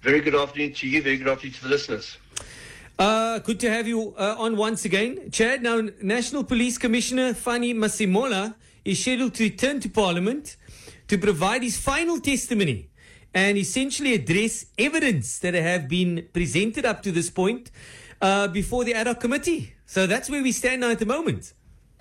Very good afternoon to you. Very good afternoon to the listeners. Good to have you on once again. Chad, now National Police Commissioner Fani Masemola is scheduled to return to Parliament to provide his final testimony and essentially address evidence that have been presented up to this point before the ad hoc committee. So that's where we stand now at the moment.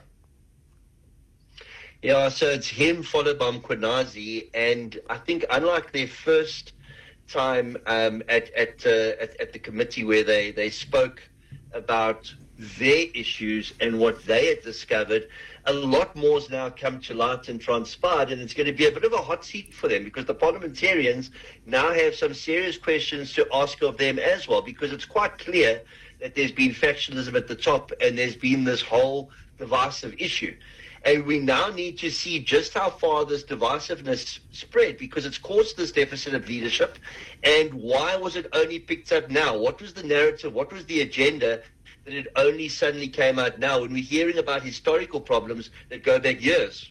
Yeah, so it's him followed by Mkhwanazi, and I think unlike their first time at the committee where they spoke about their issues and what they had discovered, a lot more has now come to light and transpired, and it's going to be a bit of a hot seat for them because the parliamentarians now have some serious questions to ask of them as well, because it's quite clear that there's been factionalism at the top and there's been this whole divisive issue. And we now need to see just how far this divisiveness spread, because it's caused this deficit of leadership. And why was it only picked up now? What was the narrative? What was the agenda that it only suddenly came out now when we're hearing about historical problems that go back years?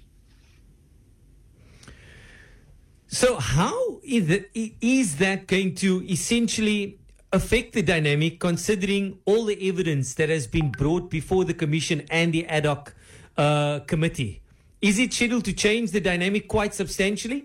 So how is that going to essentially affect the dynamic, considering all the evidence that has been brought before the Commission and the ad hoc committee? Is it scheduled to change the dynamic quite substantially?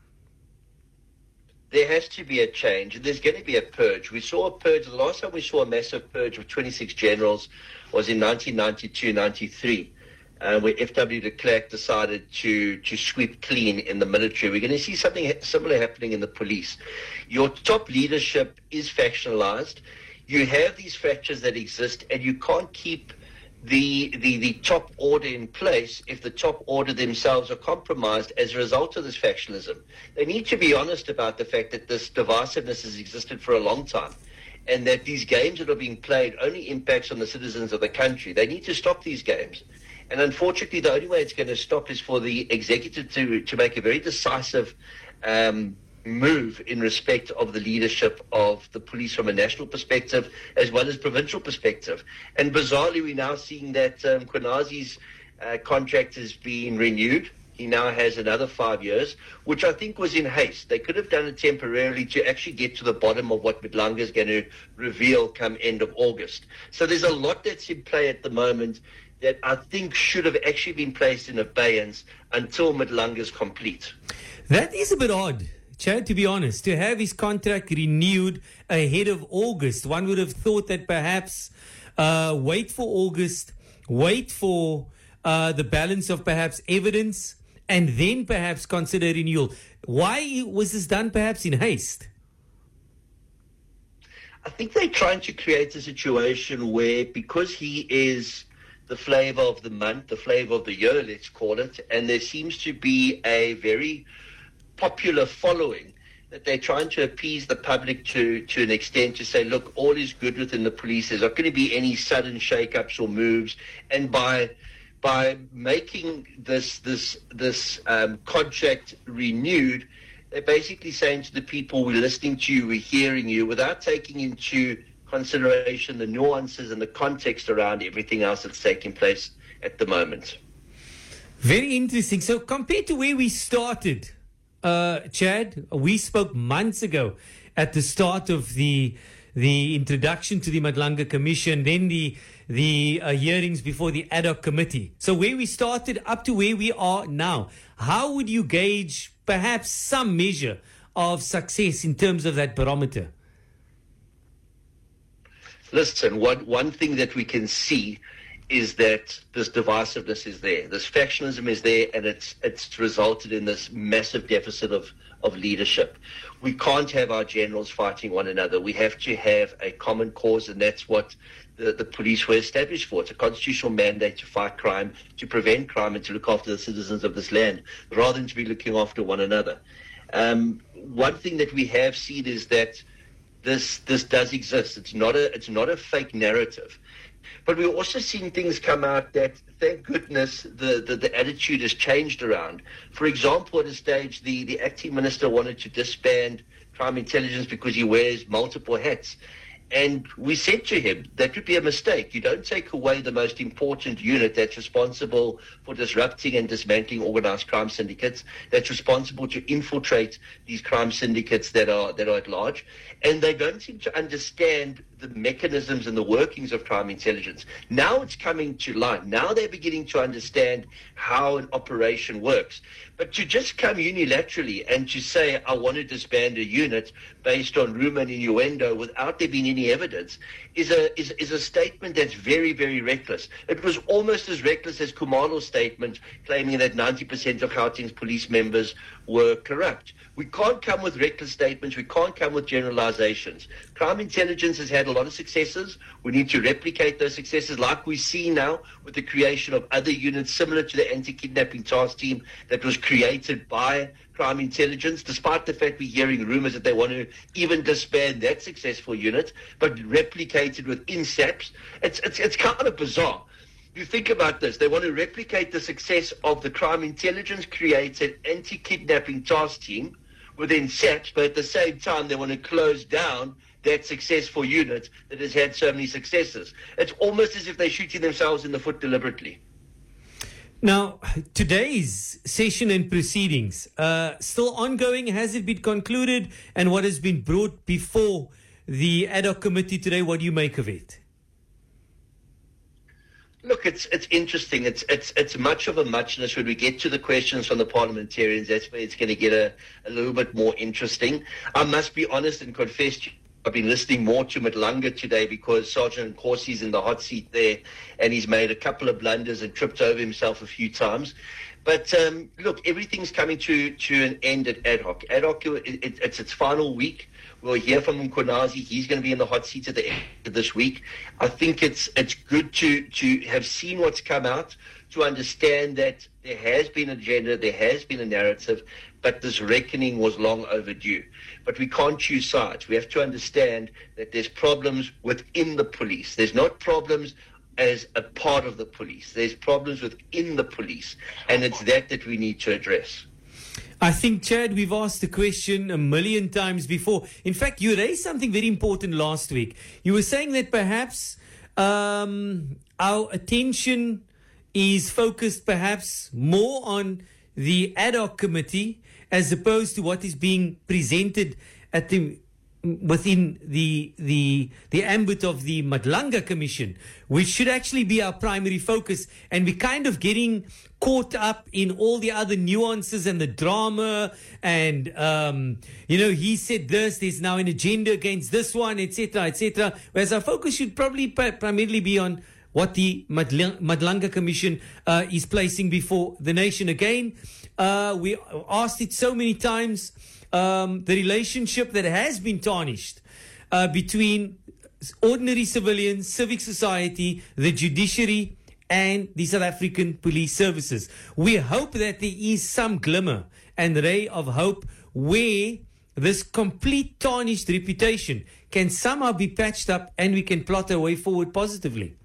There has to be a change. There's going to be a purge. We saw a purge. The last time we saw a massive purge of 26 generals was in 1992-93, where F.W. de Klerk decided to sweep clean in the military. We're going to see something similar happening in the police. Your top leadership is factionalized. You have these fractures that exist, and you can't keep the top order in place if the top order themselves are compromised as a result of this factionalism. They need to be honest about the fact that this divisiveness has existed for a long time, and that these games that are being played only impacts on the citizens of the country. They need to stop these games. And unfortunately, the only way it's going to stop is for the executive to make a very decisive move in respect of the leadership of the police from a national perspective as well as provincial perspective. And bizarrely, we're now seeing that Mkhwanazi's contract has been renewed. He now has another 5 years, which I think was in haste. They could have done it temporarily to actually get to the bottom of what Madlanga is going to reveal come end of August. So there's a lot that's in play at the moment that I think should have actually been placed in abeyance until Madlanga is complete. That is a bit odd, Chad, to be honest, to have his contract renewed ahead of August. One would have thought that perhaps wait for August, wait for the balance of perhaps evidence, and then perhaps consider renewal. Why was this done perhaps in haste? I think they're trying to create a situation where, because he is the flavor of the month, the flavor of the year, let's call it, and there seems to be a very popular following, that they're trying to appease the public to an extent, to say, look, all is good within the police. There's not going to be any sudden shake-ups or moves. And by making this contract renewed, they're basically saying to the people, we're listening to you, we're hearing you, without taking into consideration the nuances and the context around everything else that's taking place at the moment. Very interesting. So compared to where we started, Chad, we spoke months ago at the start of the introduction to the Madlanga Commission, then the hearings before the ad hoc committee. So where we started up to where we are now, how would you gauge perhaps some measure of success in terms of that barometer? Listen, one thing that we can see is that this divisiveness is there. This factionalism is there, and it's resulted in this massive deficit of leadership. We can't have our generals fighting one another. We have to have a common cause, and that's what the police were established for. It's a constitutional mandate to fight crime, to prevent crime, and to look after the citizens of this land, rather than to be looking after one another. One thing that we have seen is that this does exist. It's not a fake narrative. But we're also seeing things come out that, thank goodness, the attitude has changed around. For example, at a stage, the acting minister wanted to disband crime intelligence because he wears multiple hats. And we said to him, that would be a mistake. You don't take away the most important unit that's responsible for disrupting and dismantling organized crime syndicates, that's responsible to infiltrate these crime syndicates that are at large. And they don't seem to understand the mechanisms and the workings of crime intelligence. Now it's coming to light. Now they're beginning to understand how an operation works. But to just come unilaterally and to say, I want to disband a unit based on rumor and innuendo without there being any evidence is a statement that's very, very reckless. It was almost as reckless as Khumalo's statement claiming that 90% of Gauteng's police members were corrupt. We can't come with reckless statements. We can't come with generalizations. Crime intelligence has had a lot of successes. We need to replicate those successes like we see now with the creation of other units similar to the anti-kidnapping task team that was created by crime intelligence, despite the fact we're hearing rumors that they want to even disband that successful unit, but replicate it within SAPS. It's kind of bizarre. You think about this. They want to replicate the success of the crime intelligence created anti-kidnapping task team within SAPS, but at the same time they want to close down that successful unit that has had so many successes. It's almost as if they're shooting themselves in the foot deliberately. Now, today's session and proceedings, still ongoing. Has it been concluded? And what has been brought before the ad hoc committee today? What do you make of it? Look, it's interesting. It's much of a muchness. When we get to the questions from the parliamentarians, that's where it's going to get a little bit more interesting. I must be honest and confess to you, I've been listening more to Madlanga today because Sergeant Nkorsi's in the hot seat there, and he's made a couple of blunders and tripped over himself a few times. But look, everything's coming to an end at ad hoc. Ad hoc, it's its final week. We'll hear from Mkhwanazi. He's going to be in the hot seat at the end of this week. I think it's good to have seen what's come out, to understand that there has been an agenda, there has been a narrative, but this reckoning was long overdue. But we can't choose sides. We have to understand that there's problems within the police. There's not problems as a part of the police. There's problems within the police, and it's that we need to address. I think, Chad, we've asked the question a million times before. In fact, you raised something very important last week. You were saying that perhaps our attention is focused perhaps more on the ad hoc committee as opposed to what is being presented at within the ambit of the Madlanga Commission, which should actually be our primary focus. And we're kind of getting caught up in all the other nuances and the drama and, he said this, there's now an agenda against this one, etc., etc. Whereas our focus should probably primarily be on what the Madlanga Commission is placing before the nation. Again, we asked it so many times, the relationship that has been tarnished between ordinary civilians, civic society, the judiciary, and the South African police services. We hope that there is some glimmer and ray of hope where this complete tarnished reputation can somehow be patched up and we can plot our way forward positively.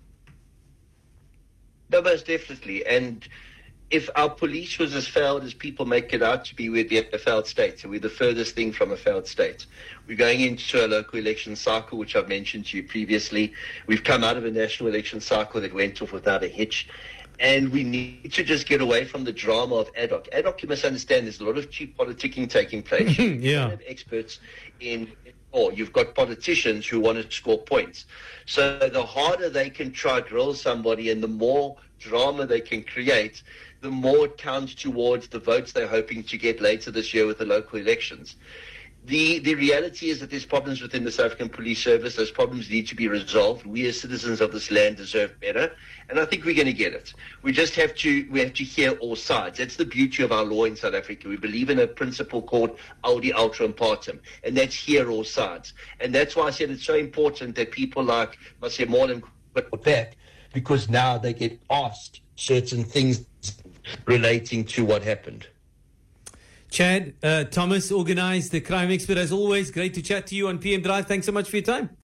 No, most definitely. And if our police was as failed as people make it out to be, we'd be a failed state. So we're the furthest thing from a failed state. We're going into a local election cycle, which I've mentioned to you previously. We've come out of a national election cycle that went off without a hitch. And we need to just get away from the drama of ad hoc. Ad hoc, you must understand, there's a lot of cheap politicking taking place. Yeah. You have experts in or you've got politicians who want to score points. So the harder they can try to grill somebody and the more drama they can create, the more it counts towards the votes they're hoping to get later this year with the local elections. The reality is that there's problems within the South African Police Service. Those problems need to be resolved. We as citizens of this land deserve better, and I think we're going to get it. We just have to hear all sides. That's the beauty of our law in South Africa. We believe in a principle called audi alteram partem, and that's hear all sides. And that's why I said it's so important that people like Masemolo and put back, because now they get asked certain things relating to what happened. Chad, Thomas, organised the crime expert, as always. Great to chat to you on PM Drive. Thanks so much for your time.